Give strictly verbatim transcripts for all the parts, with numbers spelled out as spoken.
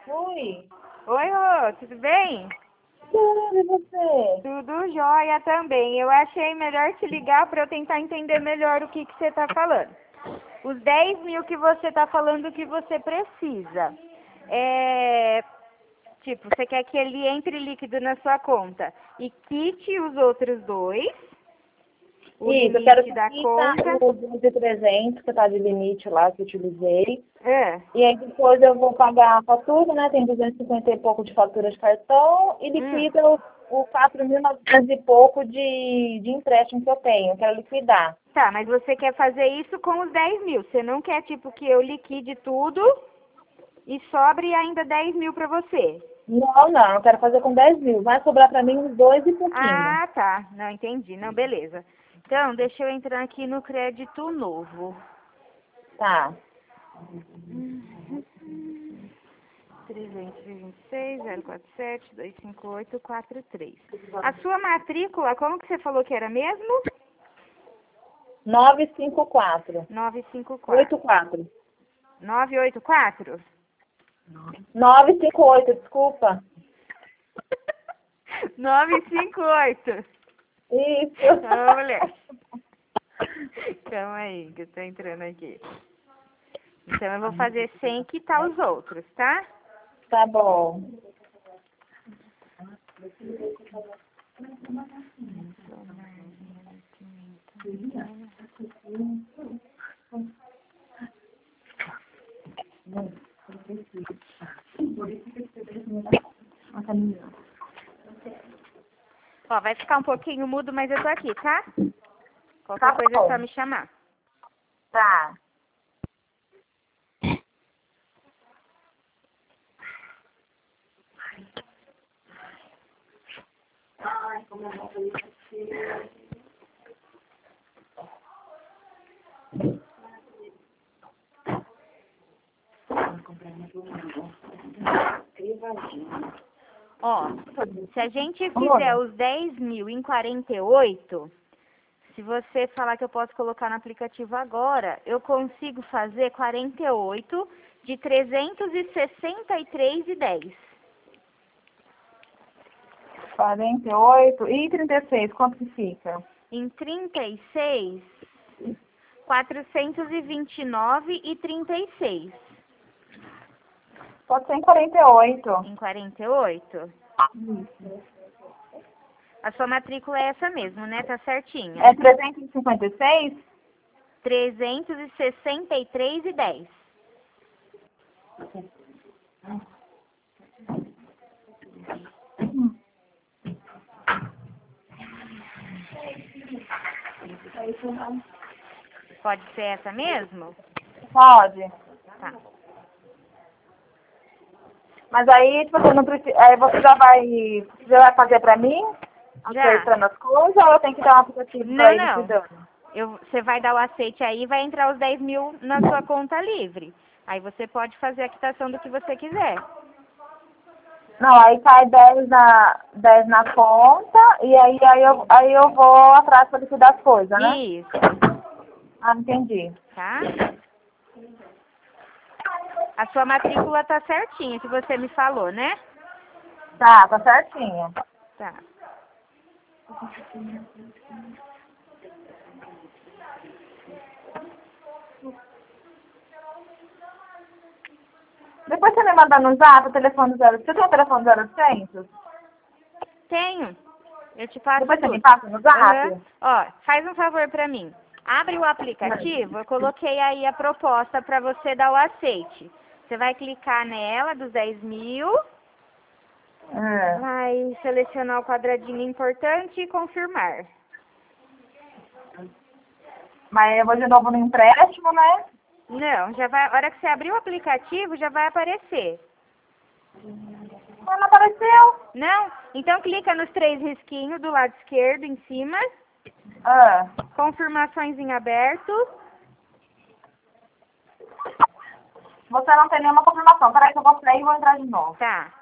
Oi. Oi, Rô, tudo bem? Tudo, e você? Tudo jóia também. Eu achei melhor te ligar para eu tentar entender melhor o que, que você está falando. Os dez mil que você está falando que você precisa. É, tipo, você quer que ele entre líquido na sua conta e quite os outros dois, o Isso, eu quero limite que da quita conta. o doze trezentos que tá de limite lá que eu utilizei. É. E aí depois eu vou pagar a fatura, né? Tem duzentos e cinquenta e pouco de fatura de cartão e Hum. liquida o, o quatro mil e novecentos e pouco de, de empréstimo que eu tenho. Eu quero liquidar. Tá, mas você quer fazer isso com os dez mil. Você não quer, tipo, que eu liquide tudo e sobre ainda dez mil para você. Não, não, eu quero fazer com dez mil. Vai sobrar pra mim uns dois e pouquinho. Ah, tá. Não, entendi. Não, beleza. Então, deixa eu entrar aqui no crédito novo. Tá. trezentos e vinte e seis, zero quatro sete, dois cinco oito, quatro três. A sua matrícula, como que você falou que era mesmo? nove cinco quatro. novecentos e cinquenta e quatro. oito quatro. novecentos e oitenta e quatro? nove cinco oito, desculpa. novecentos e cinquenta e oito. Isso. Ô, mulher. Calma aí, que eu tô entrando aqui. Então, eu vou fazer sem quitar os outros, tá? Tá bom. Ó, vai ficar um pouquinho mudo, mas eu tô aqui, tá? Qualquer Tá coisa é só bom. me chamar. Tá. Ai, como eu vou fazer isso? Ó, se a gente fizer Oi. os dez mil em quarenta e oito, se você falar que eu posso colocar no aplicativo agora, eu consigo fazer quarenta e oito de trezentos e sessenta e três e dez. quarenta e oito e trinta e seis, quanto que fica? Em trinta e seis, quatrocentos e vinte e nove e trinta e seis. Pode ser em quarenta e oito. Em quarenta e oito? A sua matrícula é essa mesmo, né? Tá certinha. É trezentos e cinquenta e seis? trezentos e sessenta e três e dez. Pode ser essa mesmo? Pode. Tá. Mas aí, tipo, você não precisa. Aí você já vai. Já vai fazer pra mim? Já. Acertando as coisas ou eu tenho que dar um aplicativo Não, pra ir não. liquidando? Eu, você vai dar o aceite aí e vai entrar os dez mil na sua conta livre. Aí você pode fazer a quitação do que você quiser. Não, aí cai dez na, dez na conta e aí, aí, eu, aí eu vou atrás pra liquidar as coisas, né? Isso, Ah, entendi. tá? A sua matrícula tá certinha, que você me falou, né? Tá, tá certinho. Tá. Depois você me manda no zap o telefone zero. Você tem o telefone zero oitocentos? Tenho. Eu te passo Depois você tudo. me passa no Aham. zap? Ó, faz um favor pra mim. Abre o aplicativo, eu coloquei aí a proposta pra você dar o aceite. Você vai clicar nela, dos dez mil, É. vai selecionar o quadradinho importante e confirmar. Mas eu vou de novo no empréstimo, né? Não, já vai, a hora que você abrir o aplicativo, já vai aparecer. Mas não apareceu. Não? Então clica nos três risquinhos do lado esquerdo, em cima. Ah. Confirmações em aberto. Você não tem nenhuma confirmação. Peraí que eu vou sair e vou entrar de novo. Tá.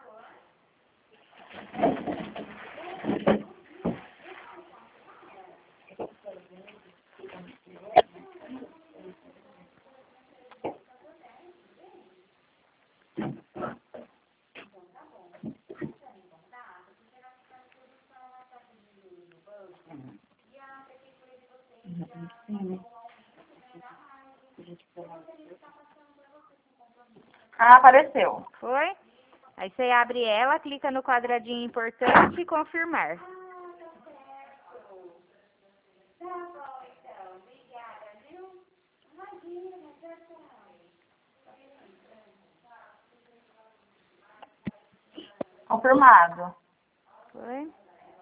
Ah, apareceu. Foi? Aí você abre ela, clica no quadradinho importante e confirmar. Confirmado. Foi?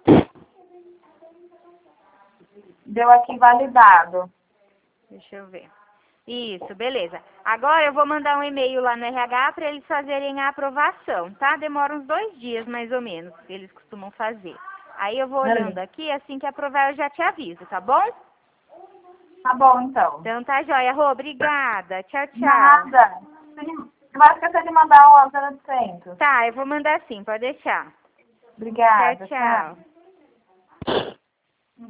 Deu aqui validado. Deixa eu ver. Isso, beleza. Agora eu vou mandar um e-mail lá no R H para eles fazerem a aprovação, tá? Demora uns dois dias, mais ou menos, que eles costumam fazer. Aí eu vou olhando Beleza. aqui, assim que aprovar eu já te aviso, tá bom? Tá bom, então. Então tá joia. Rô, obrigada. Tchau, tchau. Nada. Você vai esquecer de mandar o zero oitocentos. Tá, eu vou mandar sim, pode deixar. Obrigada. Tchau, tchau.